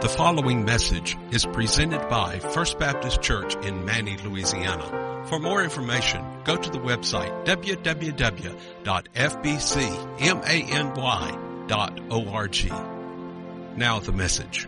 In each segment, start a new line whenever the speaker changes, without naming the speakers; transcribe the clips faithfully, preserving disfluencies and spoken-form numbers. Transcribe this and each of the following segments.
The following message is presented by First Baptist Church in Many, Louisiana. For more information, go to the website w w w dot f b c many dot org. Now the message.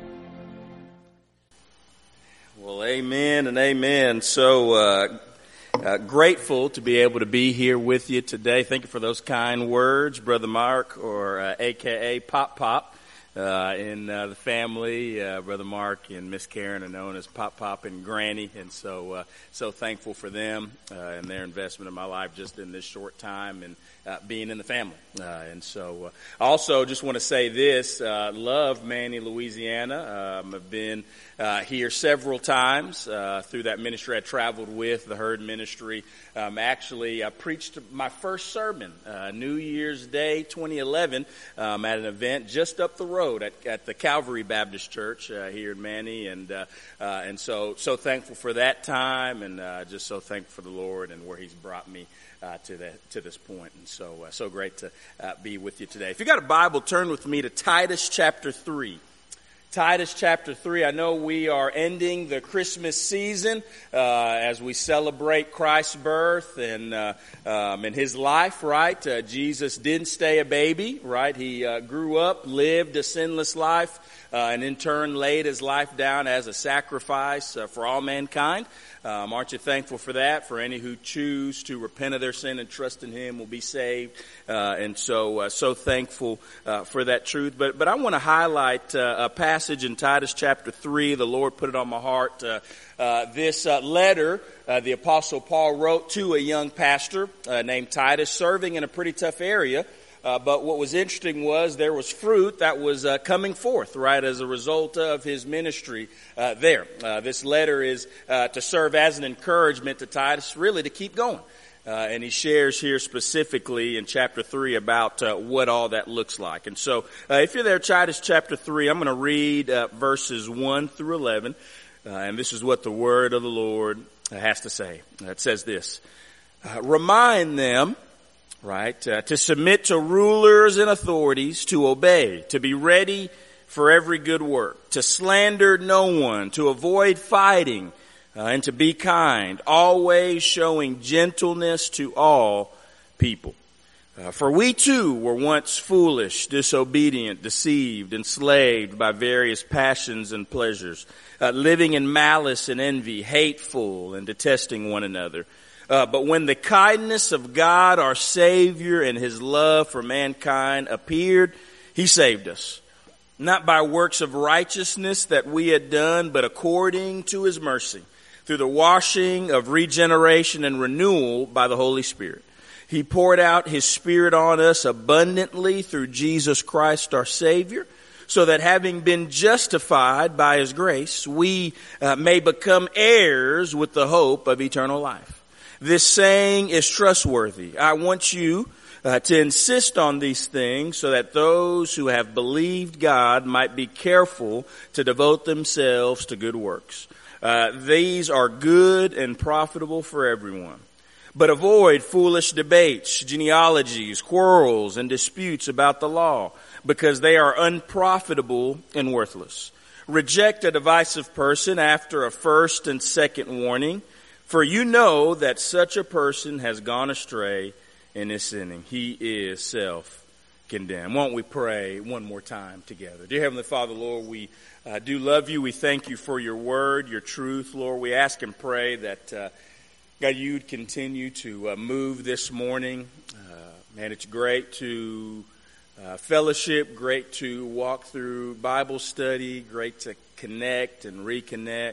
Well, amen and amen. So uh, uh, grateful to be able to be here with you today. Thank you for those kind words, Brother Mark, or uh, A K A Pop Pop. Uh, in uh, the family, uh, Brother Mark and Miss Karen are known as Pop Pop and Granny, and so uh, so thankful for them uh, and their investment in my life just in this short time and uh, being in the family. Uh, and so uh, also just want to say this, uh, love Many, Louisiana. Um, I've been uh, here several times uh, through that ministry I traveled with, the Herd Ministry. Um, actually, I preached my first sermon, uh, New Year's Day twenty eleven, um, at an event just up the road. At, at the Calvary Baptist Church uh, here in Many, and uh, uh, and so so thankful for that time, and uh, just so thankful for the Lord and where He's brought me uh, to that to this point, and so uh, so great to uh, be with you today. If you got a Bible, turn with me to Titus chapter three. Titus chapter three. I know we are ending the Christmas season uh, as we celebrate Christ's birth and uh, um, and His life, right? Uh, Jesus didn't stay a baby, right? He uh, grew up, lived a sinless life, uh, and in turn laid His life down as a sacrifice uh, for all mankind. Um, aren't you thankful for that? For any who choose to repent of their sin and trust in Him will be saved. Uh, and so, uh, so thankful uh, for that truth. But, but I want to highlight uh, a passage in Titus chapter three. The Lord put it on my heart. Uh, uh, this uh, letter uh, the Apostle Paul wrote to a young pastor uh, named Titus, serving in a pretty tough area. Uh, but what was interesting was there was fruit that was uh, coming forth, right, as a result of his ministry uh, there. Uh, this letter is uh, to serve as an encouragement to Titus, really, to keep going. Uh, and he shares here specifically in chapter three about uh, what all that looks like. And so uh, if you're there, Titus chapter three, I'm going to read uh, verses one through eleven. Uh, and this is what the word of the Lord has to say. Uh, it says this, uh, remind them, right, uh, to submit to rulers and authorities, to obey, to be ready for every good work, to slander no one, to avoid fighting, uh, and to be kind, always showing gentleness to all people. Uh, for we too were once foolish, disobedient, deceived, enslaved by various passions and pleasures, uh, living in malice and envy, hateful and detesting one another. Uh, but when the kindness of God, our Savior, and His love for mankind appeared, He saved us, not by works of righteousness that we had done, but according to His mercy, through the washing of regeneration and renewal by the Holy Spirit. He poured out His Spirit on us abundantly through Jesus Christ, our Savior, so that having been justified by His grace, we uh, may become heirs with the hope of eternal life. This saying is trustworthy. I want you uh, to insist on these things so that those who have believed God might be careful to devote themselves to good works. Uh, these are good and profitable for everyone. But avoid foolish debates, genealogies, quarrels, and disputes about the law, because they are unprofitable and worthless. Reject a divisive person after a first and second warning, for you know that such a person has gone astray and is sinning. He is self-condemned. Won't we pray one more time together? Dear Heavenly Father, Lord, we uh, do love you. We thank you for your word, your truth, Lord. We ask and pray that, uh, God, you'd continue to uh, move this morning. Uh, man, it's great to uh, fellowship, great to walk through Bible study, great to connect and reconnect.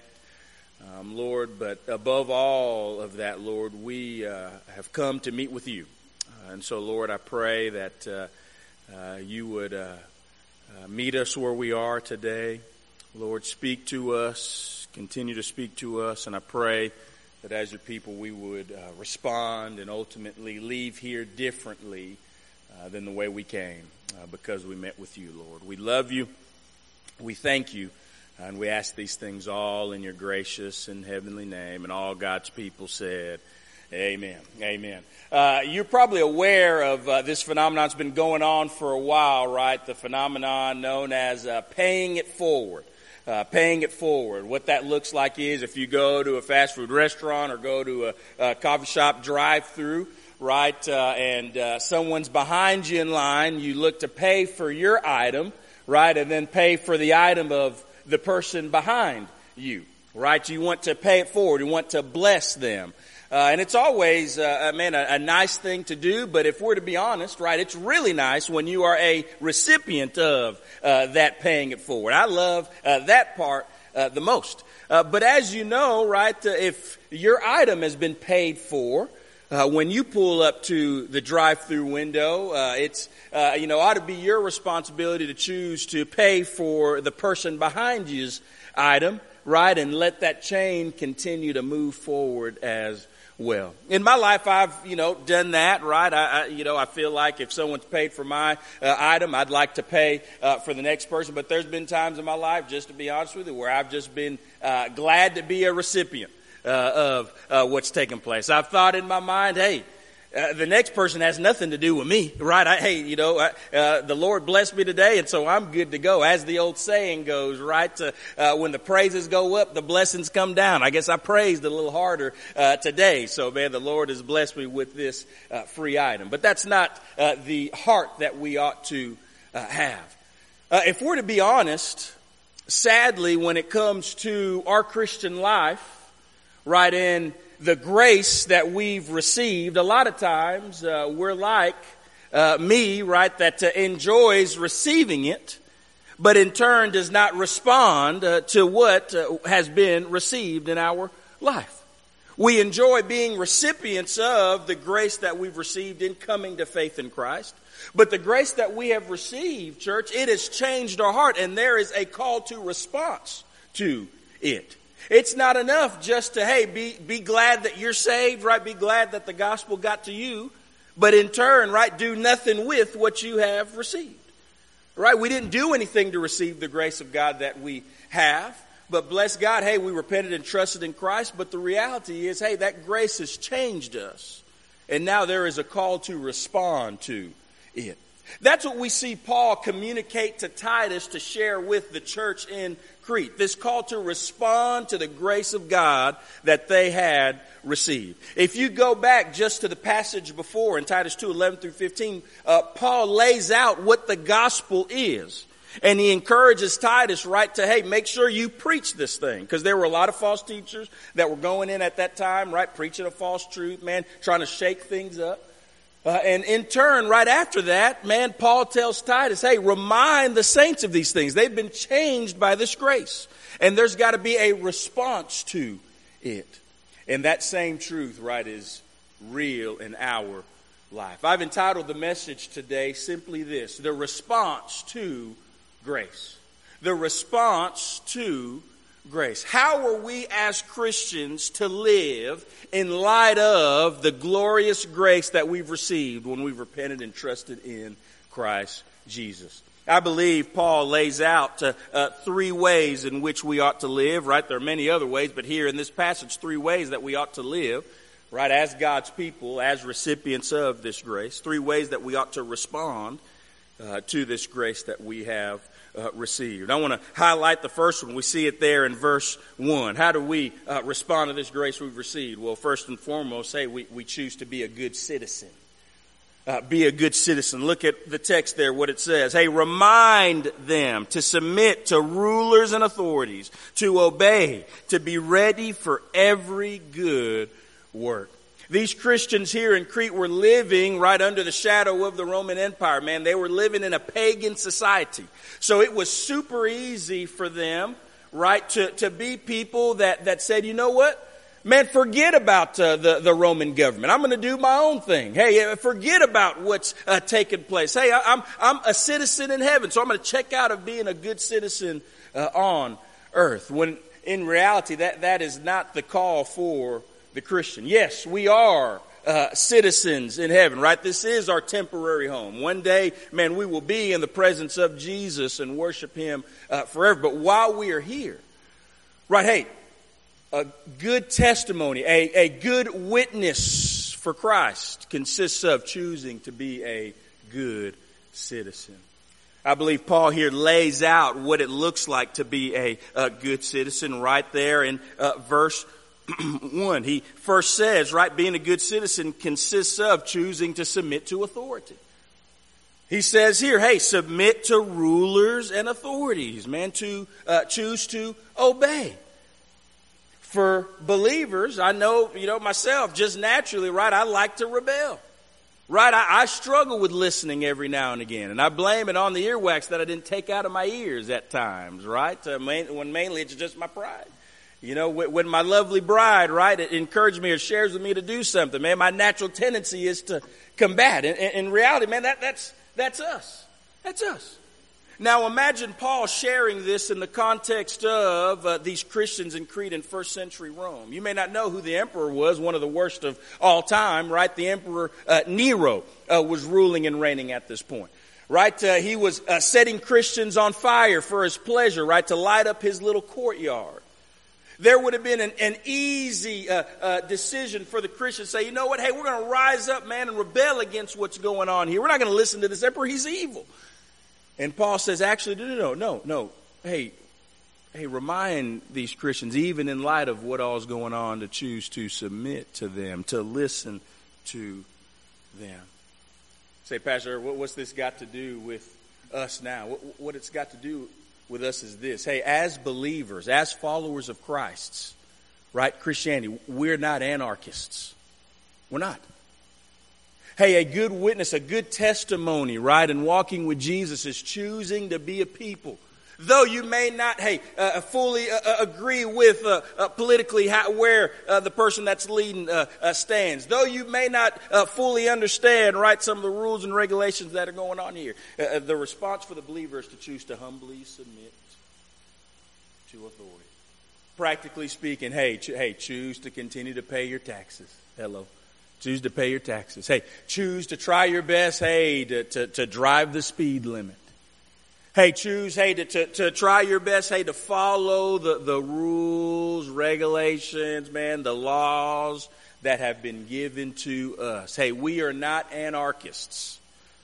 Um, Lord, but above all of that, Lord, we uh, have come to meet with you. Uh, and so, Lord, I pray that uh, uh, you would uh, uh, meet us where we are today. Lord, speak to us, continue to speak to us, and I pray that as your people we would uh, respond and ultimately leave here differently uh, than the way we came uh, because we met with you, Lord. We love you. We thank you. And we ask these things all in your gracious and heavenly name. And all God's people said, amen. Amen. Uh, you're probably aware of uh, this phenomenon. It's been going on for a while, right? The phenomenon known as uh, paying it forward. Uh, paying it forward. What that looks like is if you go to a fast food restaurant or go to a, a coffee shop drive-through, right, uh, and uh, someone's behind you in line, you look to pay for your item, right, and then pay for the item of the person behind you, right? You want to pay it forward. You want to bless them. Uh, and it's always, uh, man, a, a nice thing to do, but if we're to be honest, right, it's really nice when you are a recipient of uh, that paying it forward. I love uh, that part uh, the most. Uh, but as you know, right, uh, if your item has been paid for, uh, when you pull up to the drive-through window, uh, it's, uh, you know, ought to be your responsibility to choose to pay for the person behind you's item, right, and let that chain continue to move forward as well. In my life, I've, you know, done that, right? I, I you know, I feel like if someone's paid for my uh, item, I'd like to pay uh, for the next person. But there's been times in my life, just to be honest with you, where I've just been uh, glad to be a recipient uh, of uh, what's taking place. I've thought in my mind, hey, Uh, the next person has nothing to do with me, right? I, hey, you know, I, uh, the Lord blessed me today, and so I'm good to go. As the old saying goes, right? Uh, uh, when the praises go up, the blessings come down. I guess I praised a little harder uh, today. So, man, the Lord has blessed me with this uh, free item. But that's not uh, the heart that we ought to uh, have. Uh, if we're to be honest, sadly, when it comes to our Christian life, right, in the grace that we've received, a lot of times uh, we're like uh, me, right, that uh, enjoys receiving it, but in turn does not respond uh, to what uh, has been received in our life. We enjoy being recipients of the grace that we've received in coming to faith in Christ. But the grace that we have received, church, it has changed our heart, and there is a call to response to it. It's not enough just to, hey, be, be glad that you're saved, right? Be glad that the gospel got to you. But in turn, right, do nothing with what you have received. Right? We didn't do anything to receive the grace of God that we have. But bless God, hey, we repented and trusted in Christ. But the reality is, hey, that grace has changed us. And now there is a call to respond to it. That's what we see Paul communicate to Titus to share with the church in Crete. This call to respond to the grace of God that they had received. If you go back just to the passage before in Titus two, eleven through fifteen, uh, Paul lays out what the gospel is. And he encourages Titus, right, to, hey, make sure you preach this thing. Because there were a lot of false teachers that were going in at that time, right, preaching a false truth, man, trying to shake things up. Uh, and in turn, right after that, man, Paul tells Titus, hey, remind the saints of these things. They've been changed by this grace. And there's got to be a response to it. And that same truth, right, is real in our life. I've entitled the message today simply this: the response to grace. The response to grace. How are we as Christians to live in light of the glorious grace that we've received when we've repented and trusted in Christ Jesus? I believe Paul lays out uh, uh, three ways in which we ought to live, right? There are many other ways, but here in this passage, three ways that we ought to live, right, as God's people, as recipients of this grace. Three ways that we ought to respond uh, to this grace that we have Uh, received. I want to highlight the first one. We see it there in verse one. How do we uh, respond to this grace we've received? Well, first and foremost, hey, we, we choose to be a good citizen. Uh, be a good citizen. Look at the text there, what it says. Hey, remind them to submit to rulers and authorities, to obey, to be ready for every good work. These Christians here in Crete were living right under the shadow of the Roman Empire, man. They were living in a pagan society. So it was super easy for them, right, to, to be people that, that said, you know what? Man, forget about uh, the, the Roman government. I'm going to do my own thing. Hey, forget about what's uh, taking place. Hey, I, I'm, I'm a citizen in heaven, so I'm going to check out of being a good citizen uh, on earth. When in reality, that, that is not the call for the Christian. Yes, we are uh, citizens in heaven, right? This is our temporary home. One day, man, we will be in the presence of Jesus and worship Him uh, forever. But while we are here, right, hey, a good testimony, a, a good witness for Christ consists of choosing to be a good citizen. I believe Paul here lays out what it looks like to be a, a good citizen right there in uh, verse one. He first says, right, being a good citizen consists of choosing to submit to authority. He says here, hey, submit to rulers and authorities, man, to uh, choose to obey. For believers, I know, you know, myself, just naturally, right, I like to rebel. Right, I, I struggle with listening every now and again, and I blame it on the earwax that I didn't take out of my ears at times, right? Uh, main, when mainly it's just my pride. You know, when, when my lovely bride, right, it encourages me or shares with me to do something, man, my natural tendency is to combat. In, in, in reality, man, that, that's that's us. That's us. Now imagine Paul sharing this in the context of uh, these Christians in Crete in first century Rome. You may not know who the emperor was, one of the worst of all time, right? The emperor uh, Nero uh, was ruling and reigning at this point, right? Uh, he was uh, setting Christians on fire for his pleasure, right? To light up his little courtyard. There would have been an, an easy uh, uh, decision for the Christians to say, you know what? Hey, we're going to rise up, man, and rebel against what's going on here. We're not going to listen to this emperor. He's evil. And Paul says, actually, no, no, no, no. Hey, hey, remind these Christians, even in light of what all is going on, to choose to submit to them, to listen to them. Say, Pastor, what's this got to do with us now? What, what it's got to do with us is this. Hey, as believers, as followers of Christ's, right, Christianity, we're not anarchists. We're not. Hey, a good witness, a good testimony, right, in walking with Jesus is choosing to be a people. Though you may not, hey, uh, fully uh, agree with uh, uh, politically how, where uh, the person that's leading uh, uh, stands. Though you may not uh, fully understand, right, some of the rules and regulations that are going on here. Uh, the response for the believer is to choose to humbly submit to authority. Practically speaking, hey, ch- hey, choose to continue to pay your taxes. Hello. Choose to pay your taxes. Hey, choose to try your best, hey, to, to, to drive the speed limit. Hey, choose, hey, to, to, to try your best, hey, to follow the, the rules, regulations, man, the laws that have been given to us. Hey, we are not anarchists.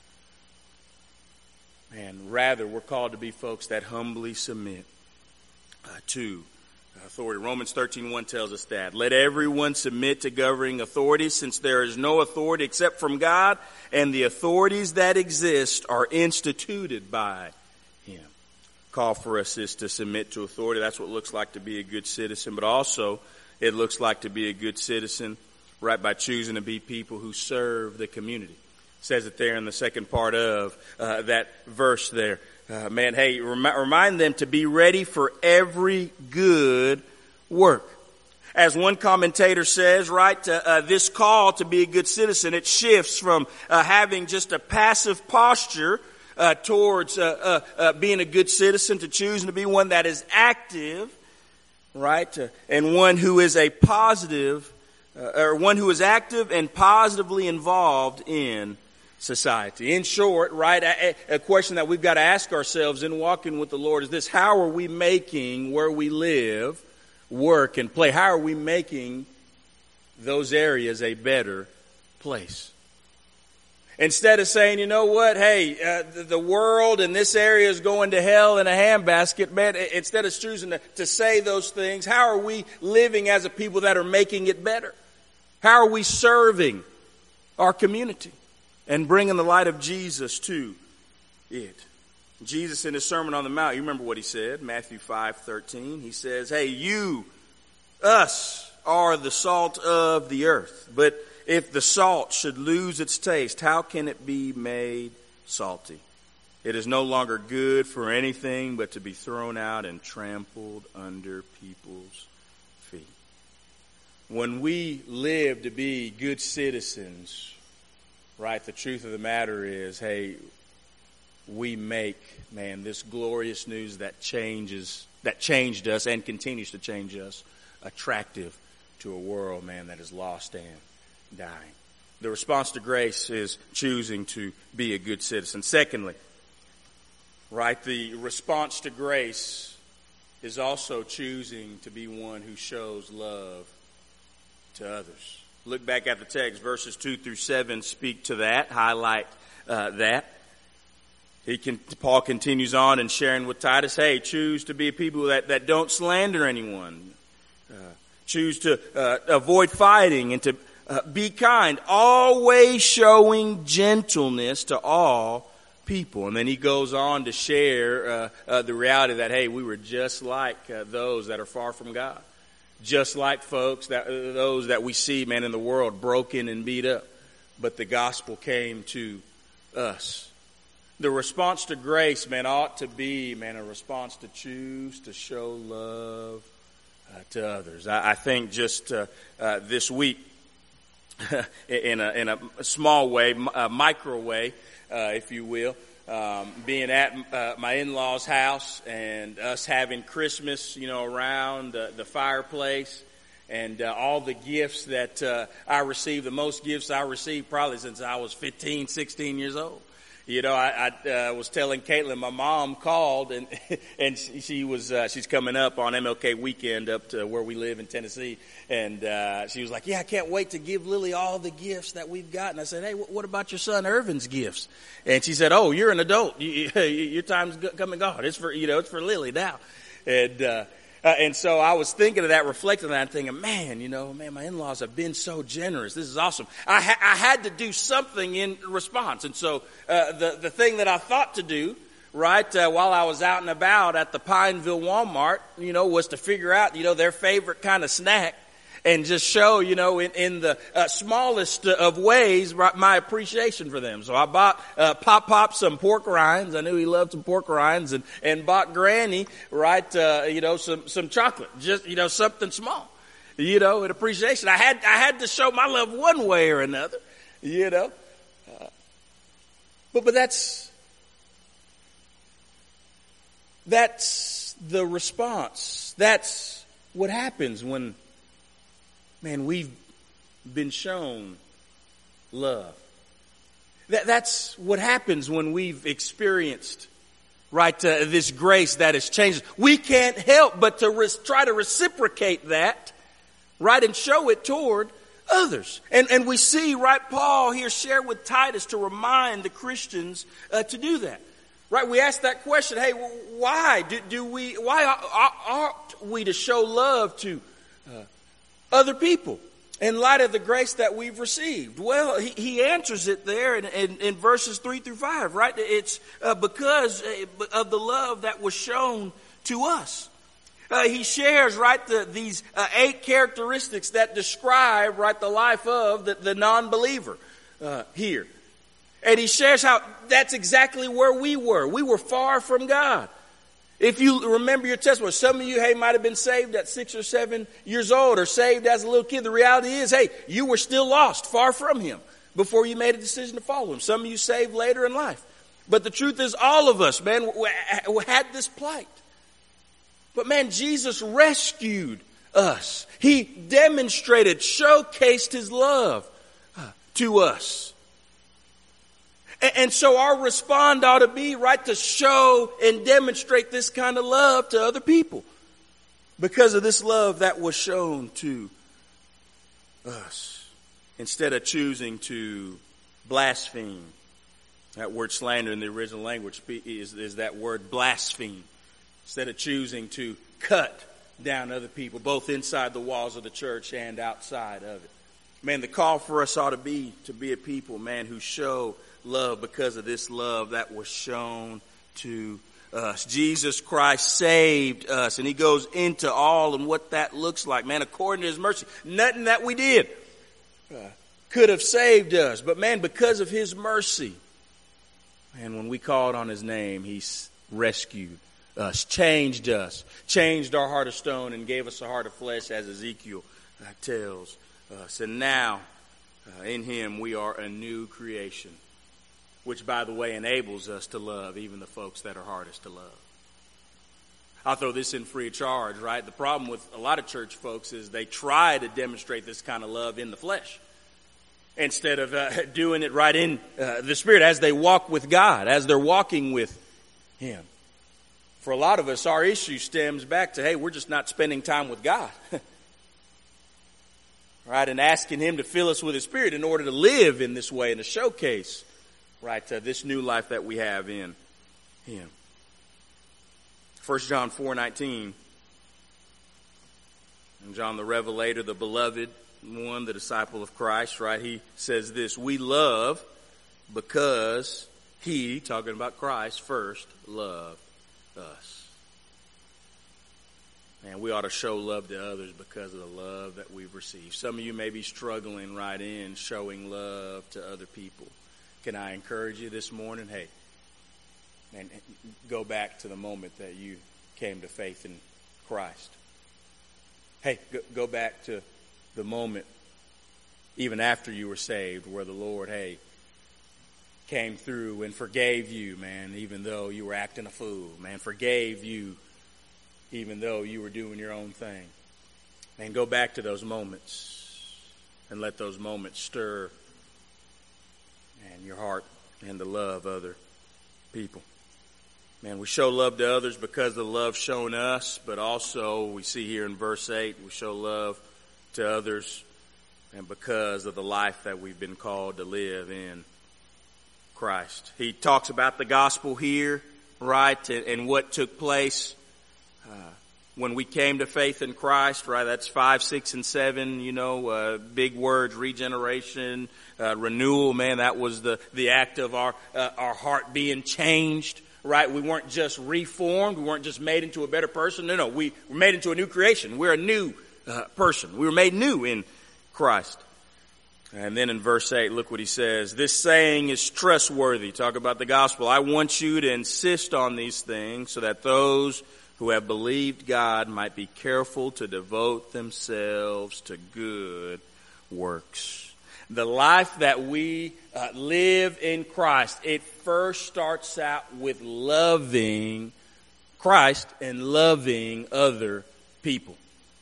Man, rather, we're called to be folks that humbly submit uh, to authority. Romans thirteen one tells us that. Let everyone submit to governing authorities, since there is no authority except from God, and the authorities that exist are instituted by Him. Call for us is to submit to authority. That's what it looks like to be a good citizen. But also, it looks like to be a good citizen, right, by choosing to be people who serve the community. It says it there in the second part of uh, that verse there. Uh, man, hey, rem- remind them to be ready for every good work. As one commentator says, right, uh, uh, this call to be a good citizen, it shifts from uh, having just a passive posture uh, towards uh, uh, uh, being a good citizen to choosing to be one that is active, right, uh, and one who is a positive, uh, or one who is active and positively involved in society. In short, right, a, a question that we've got to ask ourselves in walking with the Lord is this: how are we making where we live, work, and play, how are we making those areas a better place? Instead of saying, you know what, hey, uh, the, the world and this area is going to hell in a handbasket, man, instead of choosing to, to say those things, how are we living as a people that are making it better? How are we serving our community and bringing the light of Jesus to it? Jesus in his Sermon on the Mount, you remember what he said, Matthew five thirteen. He says, hey, you, us, are the salt of the earth. But if the salt should lose its taste, how can it be made salty? It is no longer good for anything but to be thrown out and trampled under people's feet. When we live to be good citizens, right, the truth of the matter is, hey, we make, man, this glorious news that changes, that changed us and continues to change us, attractive to a world, man, that is lost and dying. The response to grace is choosing to be a good citizen. Secondly, right, the response to grace is also choosing to be one who shows love to others. Look back at the text. Verses two through seven speak to that, highlight uh, that. he can, Paul continues on and sharing with Titus, hey, choose to be a people that, that don't slander anyone. Uh, choose to uh, avoid fighting and to uh, be kind, always showing gentleness to all people. And then he goes on to share uh, uh, the reality that, hey, we were just like uh, those that are far from God. Just like folks, that uh, those that we see, man, in the world, broken and beat up. But the gospel came to us. The response to grace, man, ought to be, man, a response to choose to show love uh, to others. I, I think just uh, uh, this week, in a in a small way, a micro way, uh, if you will, um, being at uh, my in-laws' house and us having Christmas, you know, around uh, the fireplace. And uh, all the gifts that uh, I received, the most gifts I received probably since I was fifteen, sixteen years old. You know, I, I uh, was telling Caitlin, my mom called, and and she, she was uh, she's coming up on M L K weekend up to where we live in Tennessee, and uh, she was like, "Yeah, I can't wait to give Lily all the gifts that we've got." And I said, "Hey, what about your son Irvin's gifts?" And she said, "Oh, you're an adult. You, you, your time's come and gone. It's for you know, it's for Lily now." And uh, Uh, and so I was thinking of that, reflecting on that, and thinking, man, you know, man, my in-laws have been so generous. This is awesome. I, ha- I had to do something in response. And so uh, the, the thing that I thought to do, right, uh, while I was out and about at the Pineville Walmart, you know, was to figure out, you know, their favorite kind of snack and just show, you know, in, in the uh, smallest of ways, right, my appreciation for them. So I bought uh, Pop Pop some pork rinds. I knew he loved some pork rinds, and, and bought Granny, right, uh, you know, some, some chocolate, just, you know, something small, you know, in appreciation. I had, I had to show my love one way or another, you know. Uh, but, but that's, that's the response. That's what happens when, man, we've been shown love. That, that's what happens when we've experienced, right, uh, this grace that has changed. We can't help but to re- try to reciprocate that, right, and show it toward others. And, and we see, right, Paul here share with Titus to remind the Christians uh, to do that. Right, we ask that question, hey, why do, do we, why ought we to show love to uh, other people in light of the grace that we've received? Well, he, he answers it there in, in, in verses three through five, right? It's uh, because of the love that was shown to us. Uh, he shares, right, the, these uh, eight characteristics that describe, right, the life of the, the non-believer uh, here. And he shares how that's exactly where we were. We were far from God. If you remember your testimony, some of you, hey, might have been saved at six or seven years old or saved as a little kid. The reality is, hey, you were still lost, far from Him, before you made a decision to follow Him. Some of you saved later in life. But the truth is, all of us, man, we had this plight. But man, Jesus rescued us. He demonstrated, showcased His love to us. And so our response ought to be, right, to show and demonstrate this kind of love to other people because of this love that was shown to us. Instead of choosing to blaspheme, that word slander in the original language is, is that word blaspheme. Instead of choosing to cut down other people, both inside the walls of the church and outside of it. Man, the call for us ought to be to be a people, man, who show love because of this love that was shown to us. Jesus Christ saved us, and He goes into all and what that looks like. Man, according to His mercy, nothing that we did uh, could have saved us. But man, because of His mercy, man, when we called on His name, He's rescued us, changed us, changed our heart of stone and gave us a heart of flesh, as Ezekiel uh, tells us. And now, uh, in Him, we are a new creation, which, by the way, enables us to love even the folks that are hardest to love. I'll throw this in free of charge, right? The problem with a lot of church folks is they try to demonstrate this kind of love in the flesh instead of uh, doing it right in uh, the Spirit as they walk with God, as they're walking with Him. For a lot of us, our issue stems back to, hey, we're just not spending time with God. Right, and asking Him to fill us with His Spirit in order to live in this way and to showcase, right, uh, this new life that we have in him. First John four nineteen. And John the Revelator, the beloved one, the disciple of Christ, right? He says this: we love because he, talking about Christ, first loved us. And we ought to show love to others because of the love that we've received. Some of you may be struggling right in showing love to other people. Can I encourage you this morning? Hey, man, go back to the moment that you came to faith in Christ. Hey, go back to the moment, even after you were saved, where the Lord, hey, came through and forgave you, man, even though you were acting a fool. Man, forgave you, even though you were doing your own thing. Man, go back to those moments and let those moments stir, man, your heart and to love other people. Man, we show love to others because of the love shown us, but also we see here in verse eight, we show love to others and because of the life that we've been called to live in Christ. He talks about the gospel here, right, and, and what took place uh, when we came to faith in Christ, right? That's five, six, and seven, you know, uh, big words, regeneration, uh, renewal, man, that was the, the act of our, uh, our heart being changed. Right, we weren't just reformed. We weren't just made into a better person. No, no, we were made into a new creation. We're a new uh, person. We were made new in Christ. And then in verse eight, look what he says. This saying is trustworthy. Talk about the gospel. I want you to insist on these things so that those who have believed God might be careful to devote themselves to good works. The life that we uh, live in Christ, it first starts out with loving Christ and loving other people.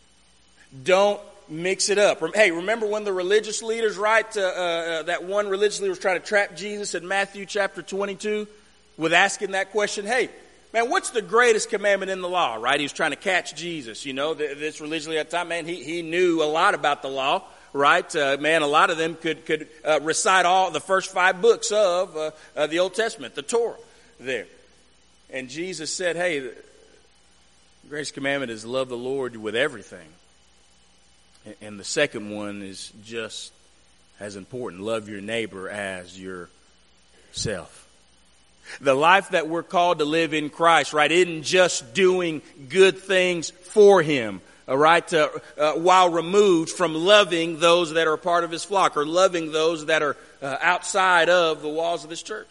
Don't mix it up. Hey, remember when the religious leaders, right, uh, uh, that one religious leader was trying to trap Jesus in Matthew chapter twenty-two with asking that question, hey, man, what's the greatest commandment in the law, right? He was trying to catch Jesus, you know, this religious leader at the time, man, he, he knew a lot about the law. Right, uh, man, a lot of them could could uh, recite all the first five books of uh, uh, the Old Testament, the Torah there. And Jesus said, hey, the greatest commandment is love the Lord with everything. And, and the second one is just as important, love your neighbor as yourself. The life that we're called to live in Christ, right, isn't just doing good things for Him. All right, uh, uh, while removed from loving those that are a part of His flock or loving those that are uh, outside of the walls of this church.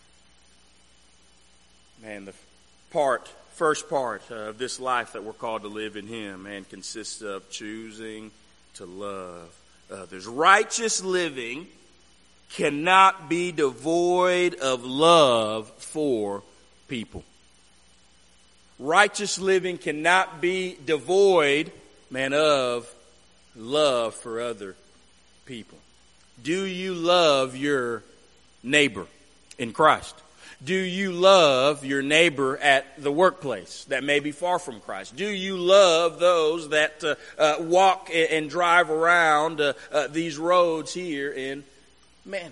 Man, the part, first part of this life that we're called to live in Him, man, consists of choosing to love others. Righteous living cannot be devoid of love for people. Righteous living cannot be devoid, man, of love for other people. Do you love your neighbor in Christ? Do you love your neighbor at the workplace that may be far from Christ? Do you love those that uh, uh, walk and drive around uh, uh, these roads here in Manning?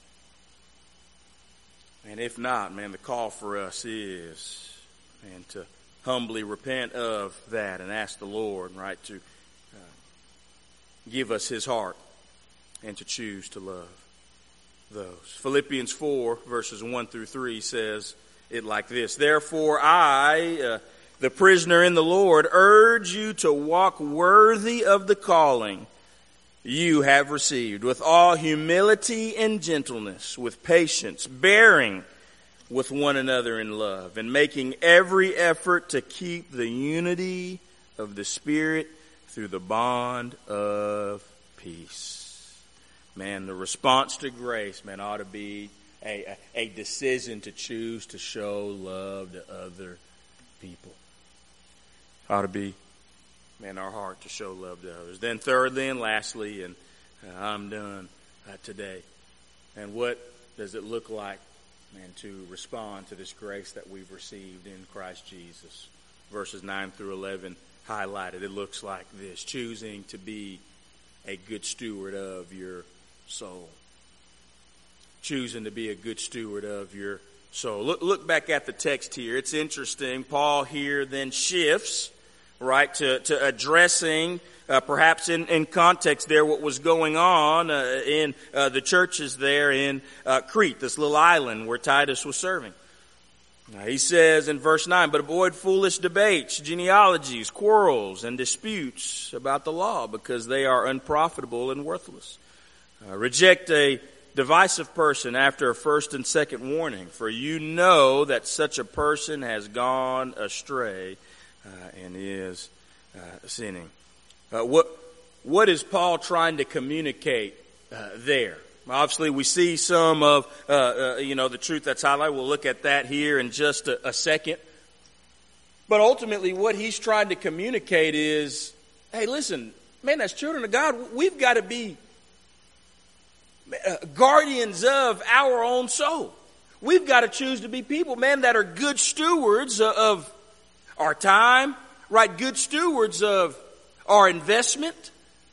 And if not, man, the call for us is, man, to humbly repent of that and ask the Lord, right, to uh, give us His heart and to choose to love those. Philippians four, verses one through three says it like this. Therefore I, uh, the prisoner in the Lord, urge you to walk worthy of the calling you have received, with all humility and gentleness, with patience, bearing with one another in love, and making every effort to keep the unity of the Spirit through the bond of peace. Man, the response to grace, man, ought to be a, a, a decision to choose to show love to other people. Ought to be, man, our heart to show love to others. Then thirdly and lastly, and uh, I'm done uh, today, and what does it look like, man, to respond to this grace that we've received in Christ Jesus? Verses nine through eleven highlighted. It looks like this: choosing to be a good steward of your soul. Choosing to be a good steward of your So look, look back at the text here. It's interesting. Paul here then shifts, right, to, to addressing, uh, perhaps in, in context there, what was going on uh, in uh, the churches there in uh, Crete, this little island where Titus was serving. Now, he says in verse nine, but avoid foolish debates, genealogies, quarrels, and disputes about the law, because they are unprofitable and worthless. Uh, reject a divisive person after a first and second warning, for you know that such a person has gone astray uh, and is uh, sinning. Uh, what what is Paul trying to communicate uh, there? Obviously, we see some of uh, uh, you know the truth that's highlighted. We'll look at that here in just a, a second. But ultimately, what he's trying to communicate is, hey, listen, man, as children of God, we've got to be Uh, guardians of our own soul. We've got to choose to be people, man, that are good stewards of our time, right? Good stewards of our investment.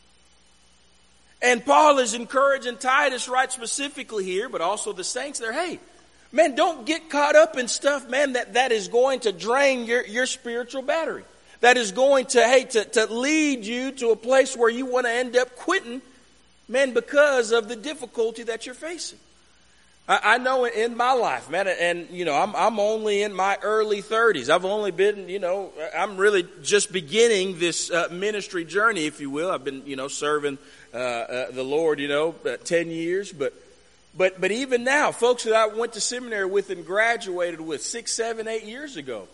And Paul is encouraging Titus, right, specifically here, but also the saints there, hey, man, don't get caught up in stuff, man, that, that is going to drain your, your spiritual battery. That is going to, hey, to, to lead you to a place where you want to end up quitting, man, because of the difficulty that you're facing. I, I know in my life, man, and, you know, I'm, I'm only in my early thirties. I've only been, you know, I'm really just beginning this uh, ministry journey, if you will. I've been, you know, serving uh, uh, the Lord, you know, uh, ten years. But, but, but even now, folks that I went to seminary with and graduated with six, seven, eight years ago,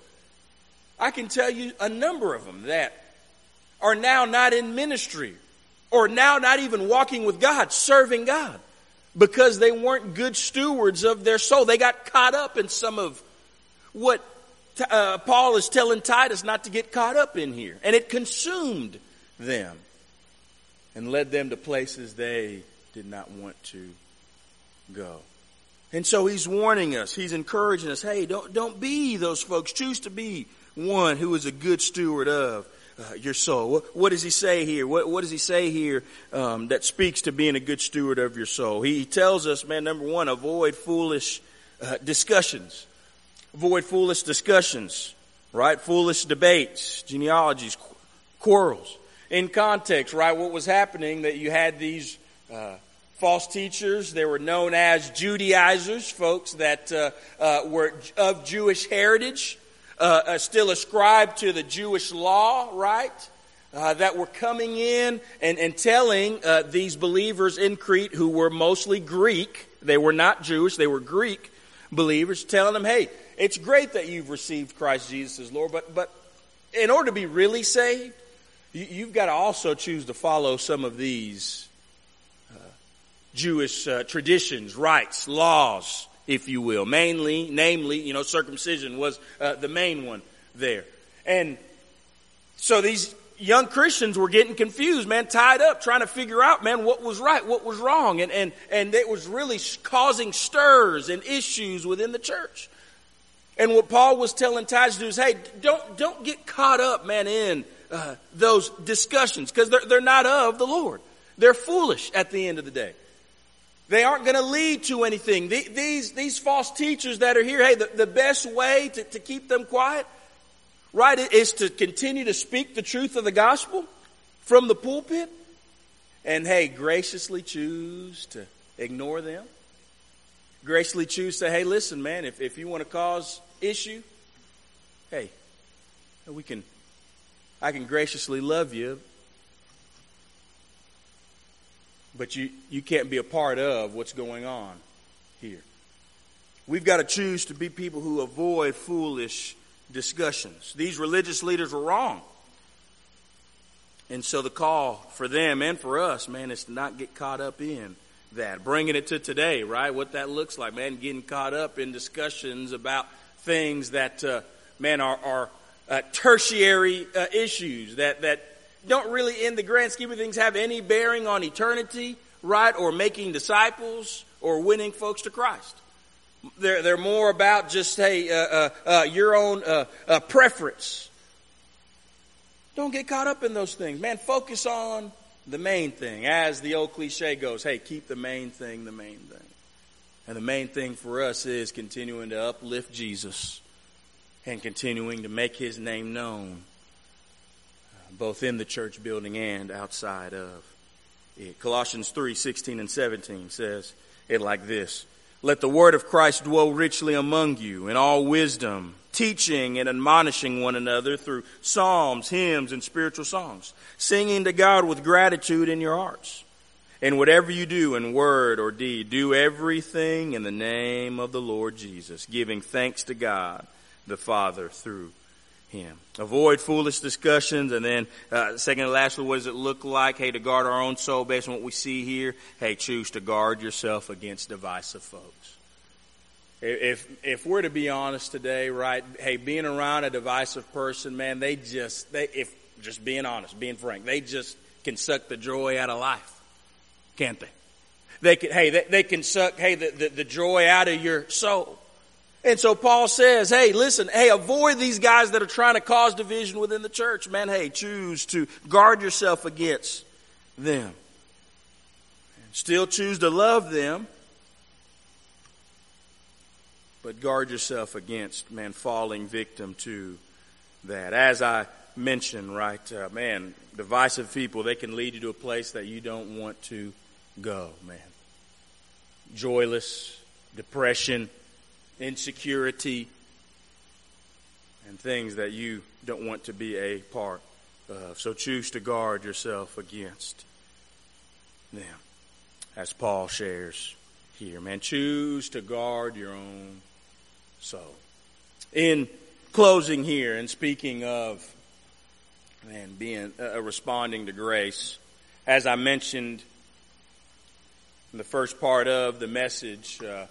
I can tell you a number of them that are now not in ministry, or now not even walking with God, serving God, because they weren't good stewards of their soul. They got caught up in some of what uh, Paul is telling Titus not to get caught up in here. And it consumed them and led them to places they did not want to go. And so he's warning us, he's encouraging us, hey, don't, don't be those folks. Choose to be one who is a good steward of Uh, your soul. What, what does he say here? What, what does he say here um, that speaks to being a good steward of your soul? He, he tells us, man, number one, avoid foolish uh, discussions. Avoid foolish discussions, right? Foolish debates, genealogies, qu- quarrels. In context, right, what was happening, that you had these uh, false teachers. They were known as Judaizers, folks that uh, uh, were of Jewish heritage. Uh, uh, still ascribed to the Jewish law, right? Uh, that were coming in and, and telling uh, these believers in Crete, who were mostly Greek, they were not Jewish, they were Greek believers, telling them, hey, it's great that you've received Christ Jesus as Lord, but, but in order to be really saved, you, you've got to also choose to follow some of these uh, Jewish uh, traditions, rites, laws, if you will. Mainly, namely, you know, circumcision was uh, the main one there. And so these young Christians were getting confused, man, tied up, trying to figure out, man, what was right, what was wrong. And, and, and it was really causing stirs and issues within the church. And what Paul was telling Titus to do is, hey, don't, don't get caught up, man, in uh, those discussions, because they're, they're not of the Lord. They're foolish at the end of the day. They aren't going to lead to anything. These, these false teachers that are here, hey, the, the best way to, to keep them quiet, right, is to continue to speak the truth of the gospel from the pulpit. And, hey, graciously choose to ignore them. Graciously choose to say, hey, listen, man, if, if you want to cause issue, hey, we can, I can graciously love you. But you, you can't be a part of what's going on here. We've got to choose to be people who avoid foolish discussions. These religious leaders were wrong. And so the call for them and for us, man, is to not get caught up in that. Bringing it to today, right? What that looks like, man, getting caught up in discussions about things that, uh, man, are, are uh, tertiary uh, issues that, that don't really, in the grand scheme of things, have any bearing on eternity, right? Or making disciples or winning folks to Christ. They're, they're more about just, hey, uh, uh, uh, your own uh, uh, preference. Don't get caught up in those things. Man, focus on the main thing. As the old cliche goes, hey, keep the main thing the main thing. And the main thing for us is continuing to uplift Jesus and continuing to make his name known, uh, both in the church building and outside of it. Colossians three sixteen and seventeen says it like this: "Let the word of Christ dwell richly among you in all wisdom, teaching and admonishing one another through psalms, hymns, and spiritual songs, singing to God with gratitude in your hearts. And whatever you do in word or deed, do everything in the name of the Lord Jesus, giving thanks to God the Father through him." Avoid foolish discussions. And then uh, second and lastly, what does it look like? Hey, to guard our own soul based on what we see here. Hey, choose to guard yourself against divisive folks. If if we're to be honest today, right? Hey, being around a divisive person, man, they just they if just being honest, being frank, they just can suck the joy out of life, can't they? They can hey they, they can suck hey the, the the joy out of your soul. And so Paul says, hey, listen, hey, avoid these guys that are trying to cause division within the church, man. Hey, choose to guard yourself against them. And still choose to love them, but guard yourself against, man, falling victim to that. As I mentioned, right, uh, man, divisive people, they can lead you to a place that you don't want to go, man. Joyless, depression, insecurity, and things that you don't want to be a part of. So choose to guard yourself against them, as Paul shares here. Man, choose to guard your own soul. In closing here, and speaking of, man, being uh, responding to grace, as I mentioned in the first part of the message, uh,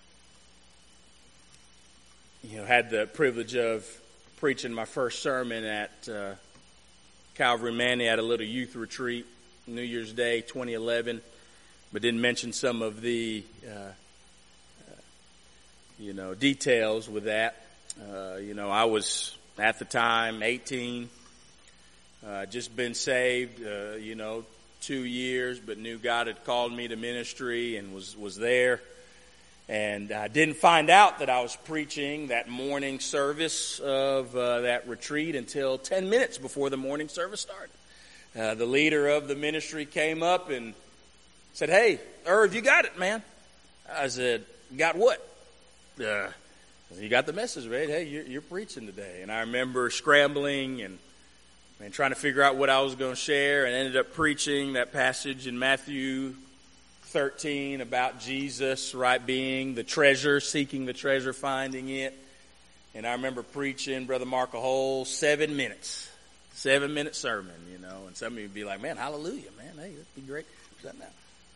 you know, had the privilege of preaching my first sermon at uh, Calvary Manny at a little youth retreat, New Year's Day, twenty eleven, but didn't mention some of the, uh, uh, you know, details with that. Uh, you know, I was at the time eighteen, uh, just been saved, uh, you know, two years, but knew God had called me to ministry and was was there. And I didn't find out that I was preaching that morning service of uh, that retreat until ten minutes before the morning service started. Uh, the leader of the ministry came up and said, "Hey, Irv, you got it, man." I said, "Got what?" Uh, you got the message, right? Hey, you're, you're preaching today. And I remember scrambling and, and trying to figure out what I was going to share, and ended up preaching that passage in Matthew thirteen about Jesus, right, being the treasure, seeking the treasure, finding it. And I remember preaching, Brother Mark, a whole seven minutes, seven minute sermon, you know. And some of you would be like, "Man, hallelujah, man, hey, that'd be great." What's that now?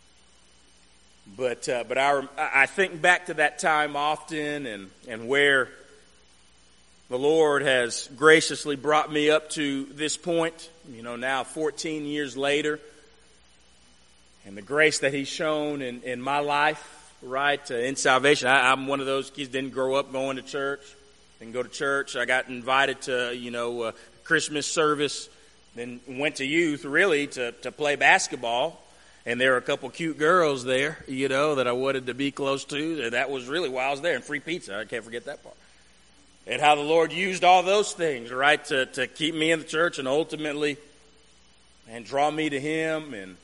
But uh, but I I think back to that time often, and and where the Lord has graciously brought me up to this point. You know, now fourteen years later. And the grace that He's shown in, in my life, right, uh, in salvation. I, I'm one of those kids didn't grow up going to church, didn't go to church. I got invited to, you know, uh, Christmas service, then went to youth, really, to, to play basketball. And there were a couple cute girls there, you know, that I wanted to be close to. That was really why I was there. And free pizza, I can't forget that part. And how the Lord used all those things, right, to, to keep me in the church and ultimately, and draw me to Him. And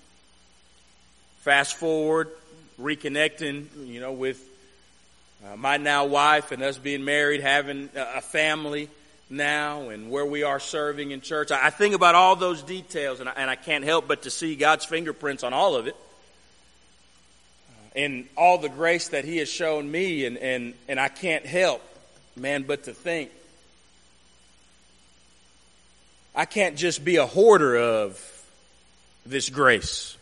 fast forward, reconnecting, you know, with uh, my now wife and us being married, having a family now, and where we are serving in church. I think about all those details, and I, and I can't help but to see God's fingerprints on all of it, uh, and all the grace that He has shown me, and, and, and I can't help, man, but to think, I can't just be a hoarder of this grace.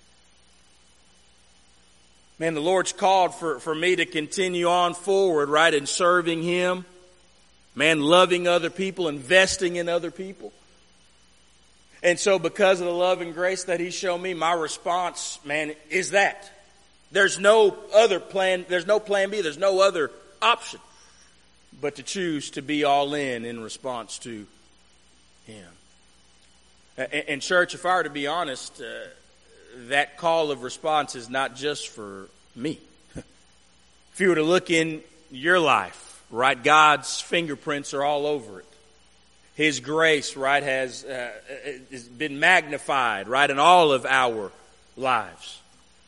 Man, the Lord's called for, for me to continue on forward, right, in serving Him. Man, loving other people, investing in other people. And so because of the love and grace that He's shown me, my response, man, is that. There's no other plan, there's no plan B, there's no other option but to choose to be all in in response to Him. And church, if I were to be honest, uh, that call of response is not just for me. If you were to look in your life, right, God's fingerprints are all over it. His grace, right, has, uh, has been magnified, right, in all of our lives.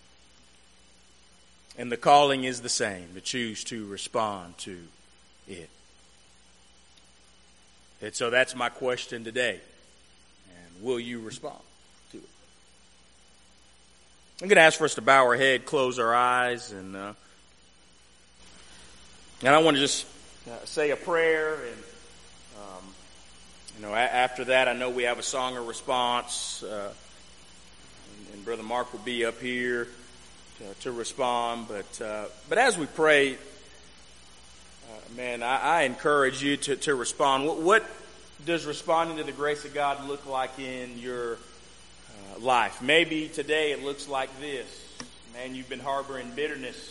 And the calling is the same, to choose to respond to it. And so that's my question today. And will you respond to it? I'm going to ask for us to bow our head, close our eyes, and uh, and I want to just uh, say a prayer. And um, you know, a- after that, I know we have a song of response, uh, and, and Brother Mark will be up here to, to respond. But uh, but as we pray, uh, man, I, I encourage you to to respond. What, what does responding to the grace of God look like in your uh, life? Maybe today it looks like this. Man, you've been harboring bitterness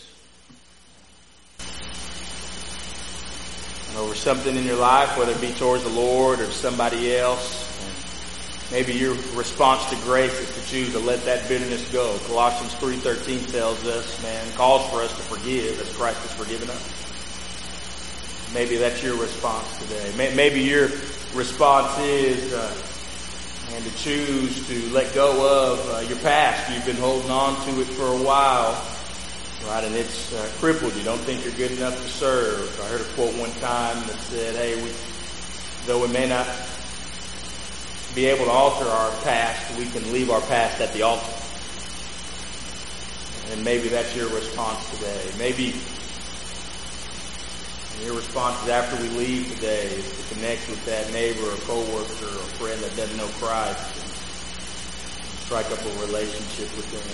over something in your life, whether it be towards the Lord or somebody else. And maybe your response to grace is to choose to let that bitterness go. Colossians three thirteen tells us, man, calls for us to forgive as Christ has forgiven us. Maybe that's your response today. Maybe your response is uh, and to choose to let go of uh, your past. You've been holding on to it for a while, right? And it's uh, crippled. You don't think you're good enough to serve. I heard a quote one time that said, "Hey, we, though we may not be able to alter our past, we can leave our past at the altar." And maybe that's your response today. Maybe your response is after we leave today is to connect with that neighbor or coworker or friend that doesn't know Christ and strike up a relationship with them.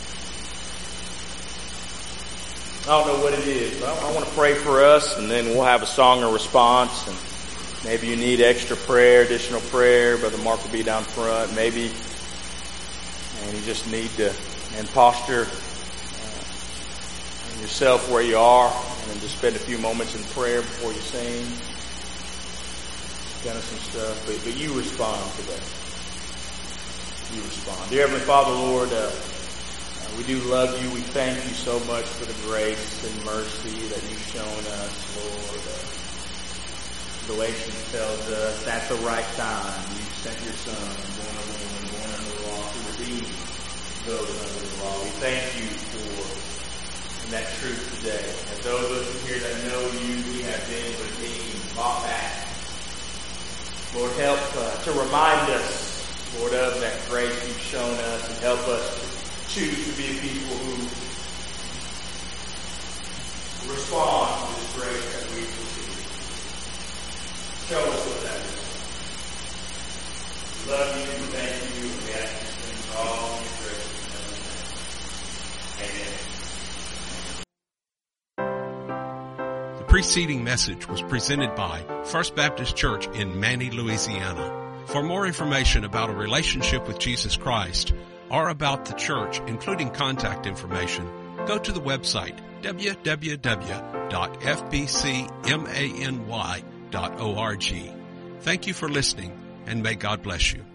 I don't know what it is, but I, I want to pray for us, and then we'll have a song of response. And maybe you need extra prayer, additional prayer. Brother Mark will be down front. Maybe, and you just need to and posture uh, yourself where you are, and then just spend a few moments in prayer before you sing. Kind of some stuff, but, but you respond today. You respond. Dear Heavenly Father, Lord, uh, uh, we do love you. We thank you so much for the grace and mercy that you've shown us, Lord. Uh, Galatians tells us at the right time you sent your Son, born of a woman, born under the law, to redeem those under the law. We thank you for that truth today. And those of us here that know you, we have been redeemed, bought back. Lord, help uh, to remind us, Lord, of that grace you've shown us, and help us to choose to be a people who respond to this grace that we've received. Show us what that is. We love you and thank you, and we ask these things all in your grace. Amen.
The preceding message was presented by First Baptist Church in Manny, Louisiana. For more information about a relationship with Jesus Christ or about the church, including contact information, go to the website w w w dot f b c many dot org. Thank you for listening, and may God bless you.